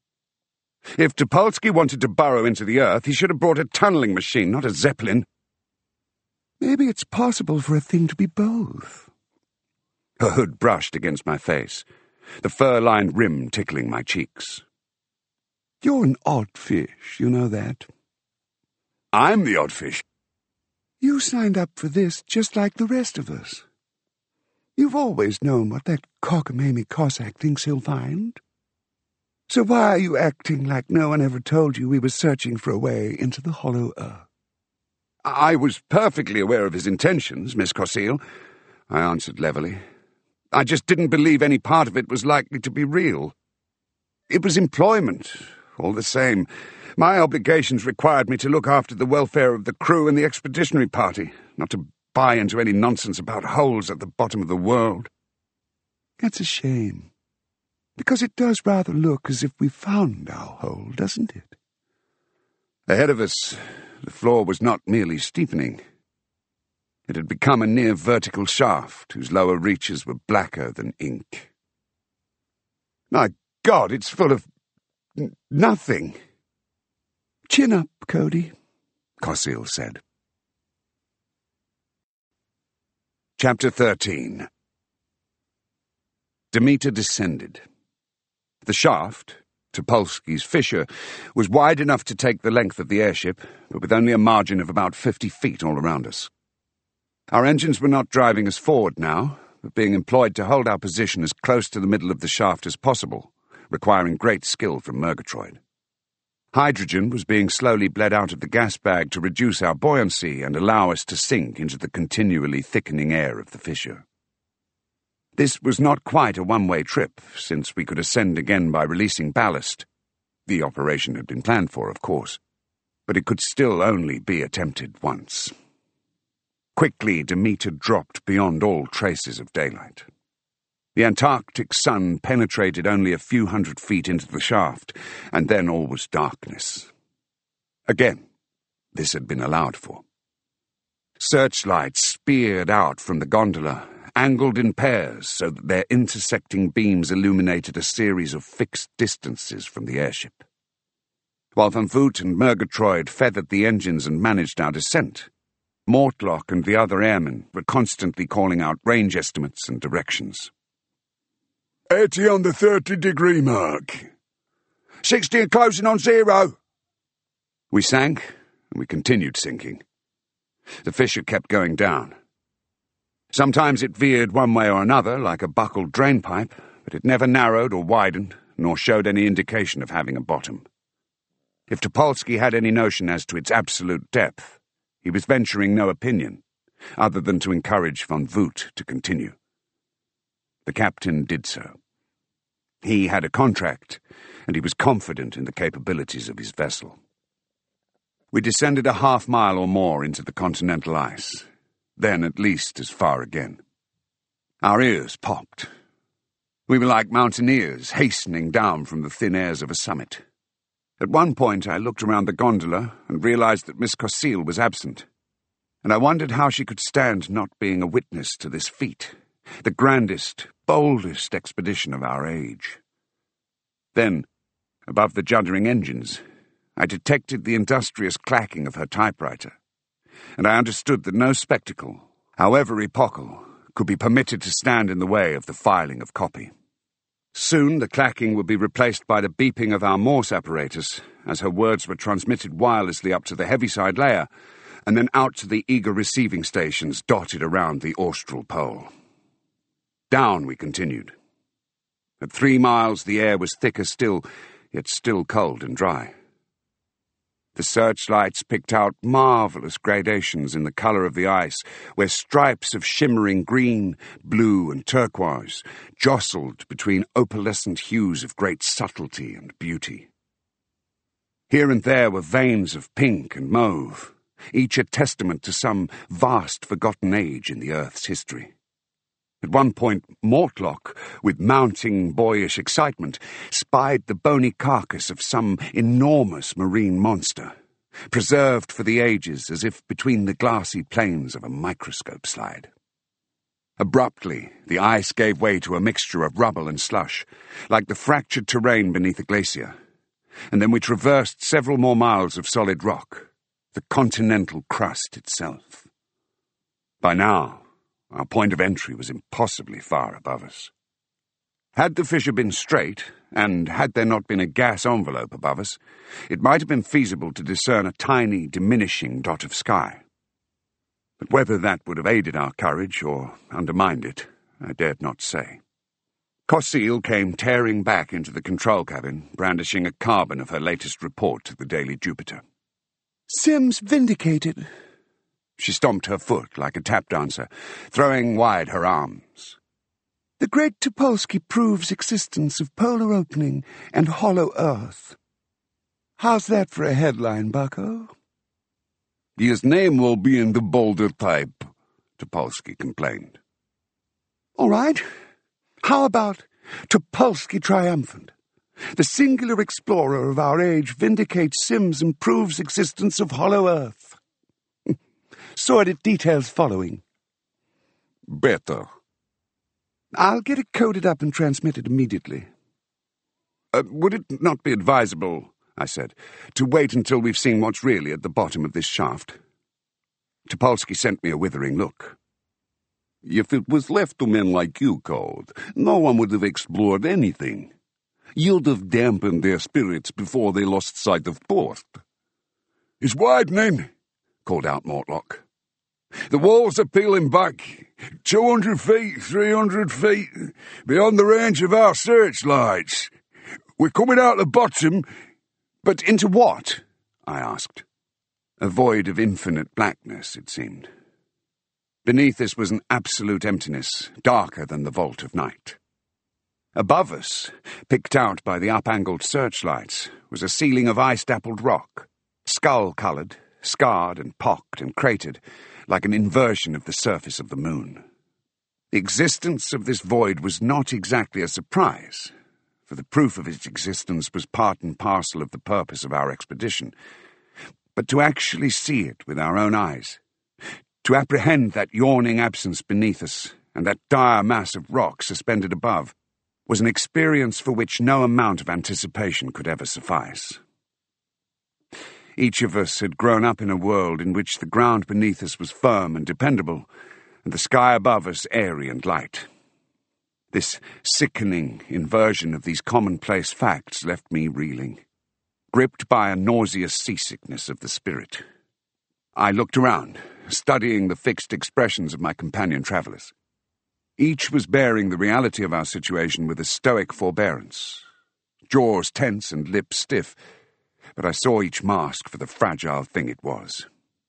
If Topolsky wanted to burrow into the earth, he should have brought a tunneling machine, not a zeppelin. "Maybe it's possible for a thing to be both." Her hood brushed against my face, the fur-lined rim tickling my cheeks. "You're an odd fish, you know that." "I'm the odd fish." "You signed up for this just like the rest of us. You've always known what that cockamamie Cossack thinks he'll find. So why are you acting like no one ever told you we were searching for a way into the hollow earth?" "I was perfectly aware of his intentions, Miss Cossil," I answered levelly. "I just didn't believe any part of it was likely to be real. It was employment, all the same. My obligations required me to look after the welfare of the crew and the expeditionary party, not to buy into any nonsense about holes at the bottom of the world." "That's a shame, because it does rather look as if we found our hole, doesn't it?" Ahead of us, the floor was not merely steepening. It had become a near-vertical shaft whose lower reaches were blacker than ink. "My God, it's full of nothing." "Chin up, Cody," Cossil said. Chapter 13. Demeter descended. The shaft, Topolsky's fissure, was wide enough to take the length of the airship, but with only a margin of about 50 feet all around us. Our engines were not driving us forward now, but being employed to hold our position as close to the middle of the shaft as possible, requiring great skill from Murgatroyd. Hydrogen was being slowly bled out of the gas bag to reduce our buoyancy and allow us to sink into the continually thickening air of the fissure. This was not quite a one-way trip, since we could ascend again by releasing ballast. The operation had been planned for, of course, but it could still only be attempted once. Quickly, Demeter dropped beyond all traces of daylight. The Antarctic sun penetrated only a few hundred feet into the shaft, and then all was darkness. Again, this had been allowed for. Searchlights speared out from the gondola, angled in pairs so that their intersecting beams illuminated a series of fixed distances from the airship. While Van Voot and Murgatroyd feathered the engines and managed our descent, Mortlock and the other airmen were constantly calling out range estimates and directions. 80 on the 30-degree mark. 60 and closing on 0. We sank, and we continued sinking. The fissure kept going down. Sometimes it veered one way or another, like a buckled drainpipe, but it never narrowed or widened, nor showed any indication of having a bottom. If Topolsky had any notion as to its absolute depth, he was venturing no opinion, other than to encourage Van Voot to continue. The captain did so. He had a contract, and he was confident in the capabilities of his vessel. We descended a half-mile or more into the continental ice, then at least as far again. Our ears popped. We were like mountaineers hastening down from the thin airs of a summit. At one point I looked around the gondola and realized that Miss Cossil was absent, and I wondered how she could stand not being a witness to this feat, the grandest, boldest expedition of our age. Then, above the juddering engines, I detected the industrious clacking of her typewriter, and I understood that no spectacle, however epochal, could be permitted to stand in the way of the filing of copy. Soon the clacking would be replaced by the beeping of our Morse apparatus, as her words were transmitted wirelessly up to the Heaviside layer, and then out to the eager receiving stations dotted around the austral pole. Down we continued, At 3 miles the air was thicker still, yet still cold and dry. The searchlights picked out marvellous gradations in the colour of the ice, where stripes of shimmering green, blue and turquoise jostled between opalescent hues of great subtlety and beauty. Here and there were veins of pink and mauve, each a testament to some vast forgotten age in the Earth's history. At one point, Mortlock, with mounting boyish excitement, spied the bony carcass of some enormous marine monster, preserved for the ages as if between the glassy planes of a microscope slide. Abruptly, the ice gave way to a mixture of rubble and slush, like the fractured terrain beneath a glacier, and then we traversed several more miles of solid rock, the continental crust itself. By now, our point of entry was impossibly far above us. Had the fissure been straight, and had there not been a gas envelope above us, it might have been feasible to discern a tiny, diminishing dot of sky. But whether that would have aided our courage or undermined it, I dared not say. Cossil came tearing back into the control cabin, brandishing a carbon of her latest report to the Daily Jupiter. "Sims vindicated." She stomped her foot like a tap dancer, throwing wide her arms. "The great Topolsky proves existence of polar opening and hollow Earth. How's that for a headline, bucko?" "His name will be in the bolder type," Topolsky complained. "All right. How about Topolsky triumphant? The singular explorer of our age vindicates Sims and proves existence of hollow Earth. Sordid details following." "Better." "I'll get it coded up and transmitted immediately." Would it not be advisable," I said, "to wait until we've seen what's really at the bottom of this shaft?" Topolsky sent me a withering look. "If it was left to men like you, Code, no one would have explored anything. You'd have dampened their spirits before they lost sight of port." "It's widening," called out Mortlock. "The walls are peeling back. 200 feet, 300 feet, beyond the range of our searchlights. We're coming out the bottom." "But into what?" I asked. A void of infinite blackness, it seemed. Beneath us was an absolute emptiness, darker than the vault of night. Above us, picked out by the up-angled searchlights, was a ceiling of ice-dappled rock, skull-coloured, scarred and pocked and cratered, like an inversion of the surface of the moon. The existence of this void was not exactly a surprise, for the proof of its existence was part and parcel of the purpose of our expedition. But to actually see it with our own eyes, to apprehend that yawning absence beneath us and that dire mass of rock suspended above, was an experience for which no amount of anticipation could ever suffice. Each of us had grown up in a world in which the ground beneath us was firm and dependable, and the sky above us airy and light. This sickening inversion of these commonplace facts left me reeling, gripped by a nauseous seasickness of the spirit. I looked around, studying the fixed expressions of my companion travellers. Each was bearing the reality of our situation with a stoic forbearance, jaws tense and lips stiff, but I saw each mask for the fragile thing it was.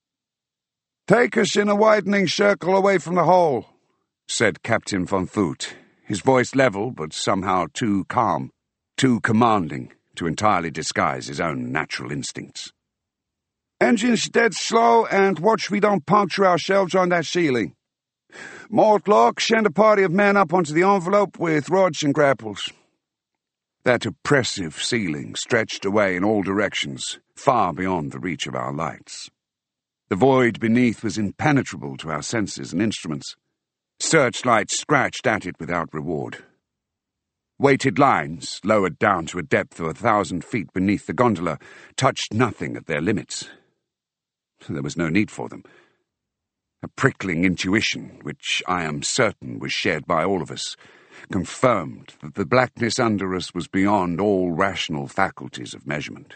"Take us in a widening circle away from the hole," said Captain von Foote, his voice level but somehow too calm, too commanding to entirely disguise his own natural instincts. "Engines dead slow, and watch we don't puncture ourselves on that ceiling. Mortlock, send a party of men up onto the envelope with rods and grapples." That oppressive ceiling stretched away in all directions, far beyond the reach of our lights. The void beneath was impenetrable to our senses and instruments. Searchlights scratched at it without reward. Weighted lines, lowered down to a depth of 1,000 feet beneath the gondola, touched nothing at their limits. There was no need for them. A prickling intuition, which I am certain was shared by all of us, confirmed that the blackness under us was beyond all rational faculties of measurement.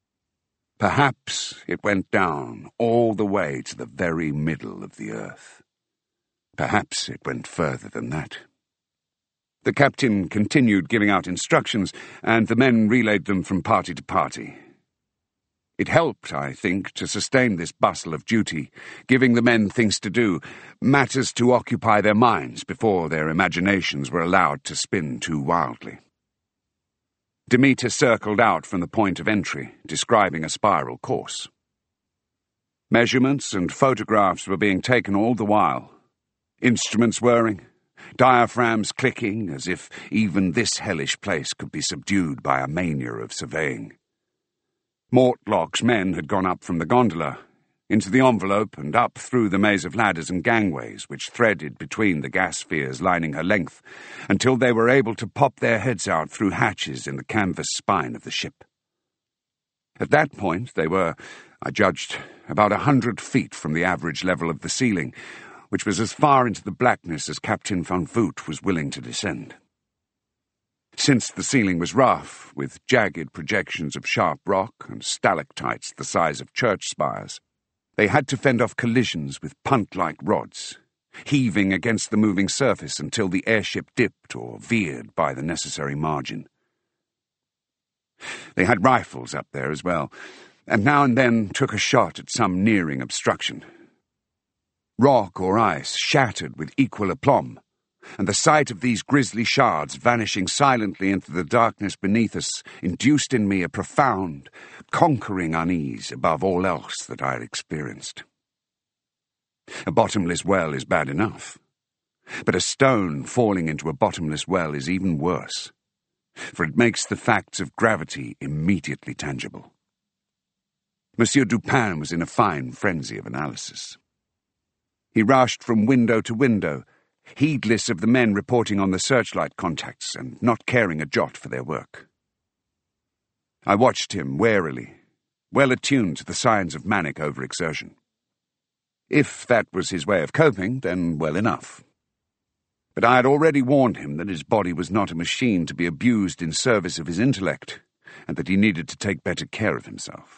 Perhaps it went down all the way to the very middle of the earth. Perhaps it went further than that. The captain continued giving out instructions, and the men relayed them from party to party. It helped, I think, to sustain this bustle of duty, giving the men things to do, matters to occupy their minds before their imaginations were allowed to spin too wildly. Demeter circled out from the point of entry, describing a spiral course. Measurements and photographs were being taken all the while, instruments whirring, diaphragms clicking as if even this hellish place could be subdued by a mania of surveying. Mortlock's men had gone up from the gondola, into the envelope and up through the maze of ladders and gangways which threaded between the gas spheres lining her length, until they were able to pop their heads out through hatches in the canvas spine of the ship. At that point they were, I judged, about 100 feet from the average level of the ceiling, which was as far into the blackness as Captain van Voot was willing to descend. Since the ceiling was rough, with jagged projections of sharp rock and stalactites the size of church spires, they had to fend off collisions with punt-like rods, heaving against the moving surface until the airship dipped or veered by the necessary margin. They had rifles up there as well, and now and then took a shot at some nearing obstruction. Rock or ice shattered with equal aplomb, and the sight of these grisly shards vanishing silently into the darkness beneath us induced in me a profound, conquering unease above all else that I had experienced. A bottomless well is bad enough, but a stone falling into a bottomless well is even worse, for it makes the facts of gravity immediately tangible. Monsieur Dupin was in a fine frenzy of analysis. He rushed from window to window, heedless of the men reporting on the searchlight contacts and not caring a jot for their work. I watched him warily, well attuned to the signs of manic overexertion. If that was his way of coping, then well enough. But I had already warned him that his body was not a machine to be abused in service of his intellect, and that he needed to take better care of himself.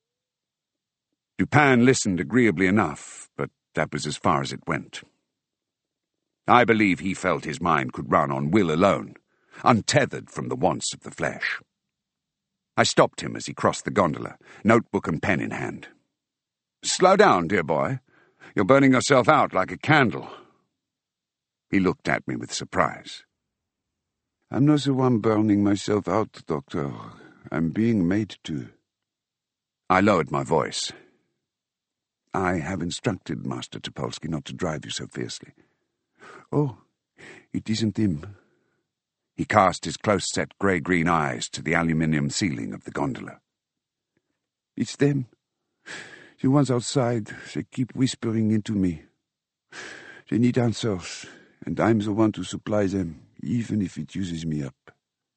Dupin listened agreeably enough, but that was as far as it went. I believe he felt his mind could run on will alone, untethered from the wants of the flesh. I stopped him as he crossed the gondola, notebook and pen in hand. "Slow down, dear boy. You're burning yourself out like a candle." He looked at me with surprise. "I'm not the one burning myself out, Doctor. I'm being made to." I lowered my voice. "I have instructed Master Topolsky not to drive you so fiercely." "Oh, it isn't him." He cast his close-set grey-green eyes to the aluminium ceiling of the gondola. "It's them. The ones outside, they keep whispering into me. They need answers, and I'm the one to supply them, even if it uses me up."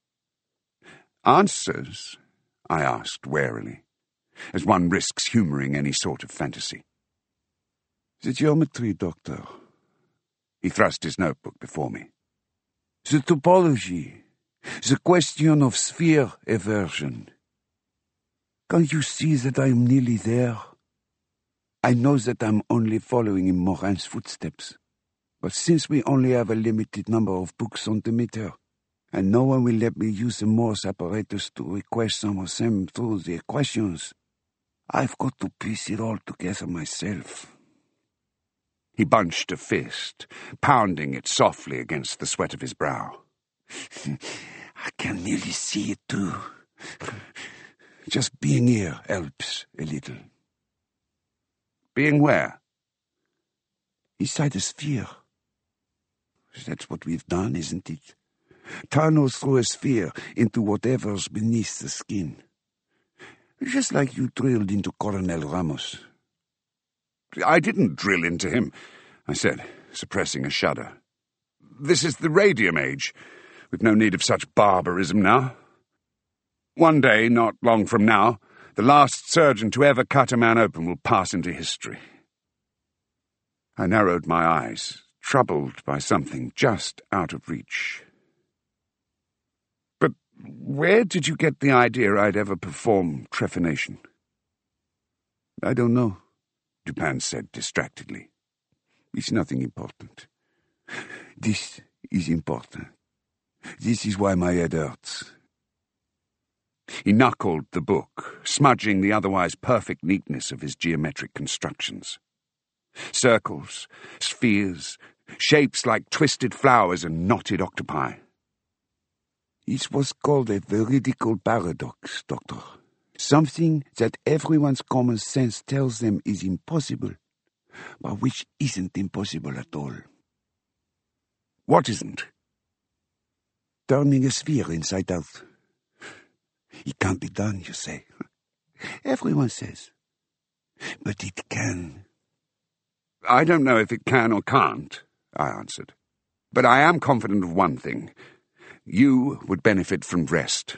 "Answers?" I asked warily, as one risks humouring any sort of fantasy. "The geometry, Doctor." He thrust his notebook before me. "The topology. The question of sphere eversion. Can't you see that I am nearly there? I know that I'm only following in Morin's footsteps, but since we only have a limited number of books on Demeter, and no one will let me use the Morse apparatus to request some of them through the equations, I've got to piece it all together myself." He bunched a fist, pounding it softly against the sweat of his brow. "I can nearly see it too. Just being here helps a little." "Being where?" "Inside a sphere. That's what we've done, isn't it? Tunnel through a sphere into whatever's beneath the skin. Just like you drilled into Colonel Ramos." "I didn't drill into him," I said, suppressing a shudder. "This is the radium age. We've no need of such barbarism now. One day, not long from now, the last surgeon to ever cut a man open will pass into history." I narrowed my eyes, troubled by something just out of reach. "But where did you get the idea I'd ever perform trephination?" "I don't know," Dupin said distractedly. "It's nothing important. This is important." This is why my head hurts. He knuckled the book, smudging the otherwise perfect neatness of his geometric constructions. Circles, spheres, shapes like twisted flowers and knotted octopi. It's what's called a veridical paradox, Doctor. Something that everyone's common sense tells them is impossible, but which isn't impossible at all. What isn't? Turning a sphere inside out. It can't be done, you say. Everyone says. But it can. I don't know if it can or can't, I answered. But I am confident of one thing. You would benefit from rest.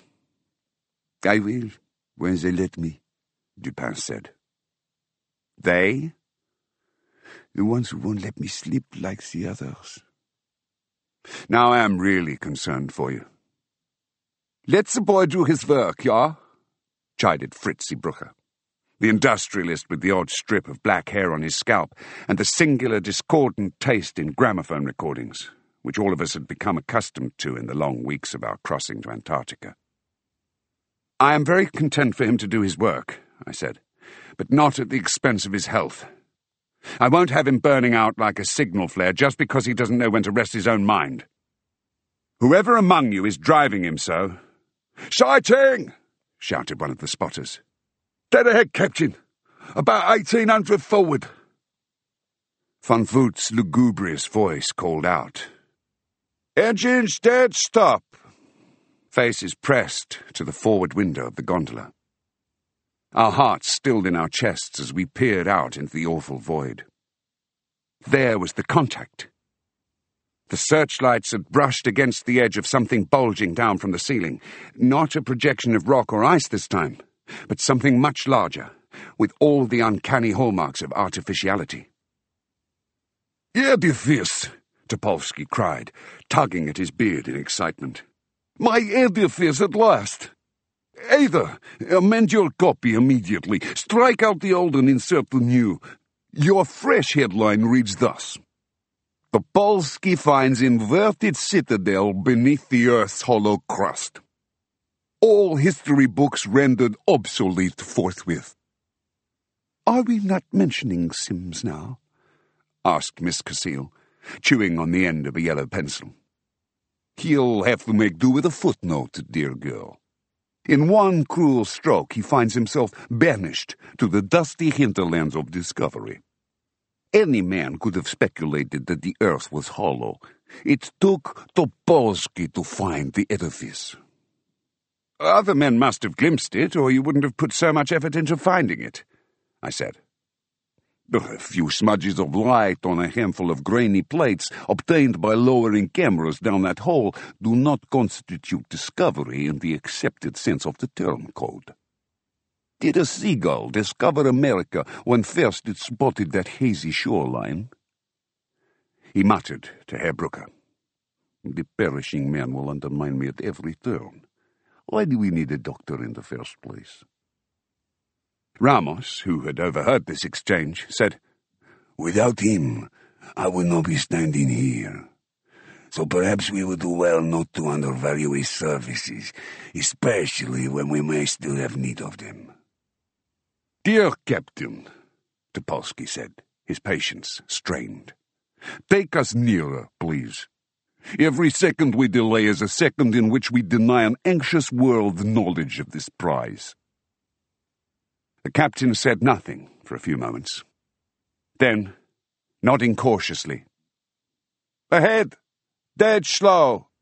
I will, when they let me, Dupin said. They? The ones who won't let me sleep like the others. Now I am really concerned for you. Let the boy do his work, ja? Chided Fritz Brucker, the industrialist with the odd strip of black hair on his scalp and the singular discordant taste in gramophone recordings, which all of us had become accustomed to in the long weeks of our crossing to Antarctica. I am very content for him to do his work, I said, but not at the expense of his health. I won't have him burning out like a signal flare just because he doesn't know when to rest his own mind. Whoever among you is driving him so... "Sighting!" shouted one of the spotters. "Dead ahead, Captain. About 1800 forward." Von Voot's lugubrious voice called out. "Engines dead stop." Faces pressed to the forward window of the gondola. Our hearts stilled in our chests as we peered out into the awful void. There was the contact. The searchlights had brushed against the edge of something bulging down from the ceiling. Not a projection of rock or ice this time, but something much larger, with all the uncanny hallmarks of artificiality. "Edifice!" Topolsky cried, tugging at his beard in excitement. "My edifice at last! Either amend your copy immediately, strike out the old and insert the new. Your fresh headline reads thus: Topolsky finds inverted citadel beneath the Earth's hollow crust. All history books rendered obsolete forthwith." "Are we not mentioning Sims now?" asked Miss Cassile, chewing on the end of a yellow pencil. "He'll have to make do with a footnote, dear girl. In one cruel stroke he finds himself banished to the dusty hinterlands of discovery. Any man could have speculated that the earth was hollow. It took Topolsky to find the edifice." "Other men must have glimpsed it, or you wouldn't have put so much effort into finding it," I said. "A few smudges of light on a handful of grainy plates obtained by lowering cameras down that hole do not constitute discovery in the accepted sense of the term, Code. Did a seagull discover America when first it spotted that hazy shoreline?" He muttered to Herr Brucker. "The perishing man will undermine me at every turn. Why do we need a doctor in the first place?" Ramos, who had overheard this exchange, said, "Without him, I would not be standing here. So perhaps we would do well not to undervalue his services, especially when we may still have need of them." "Dear Captain," Topolsky said, his patience strained, "take us nearer, please. Every second we delay is a second in which we deny an anxious world knowledge of this prize." The captain said nothing for a few moments. Then, nodding cautiously, "Ahead! Dead slow!"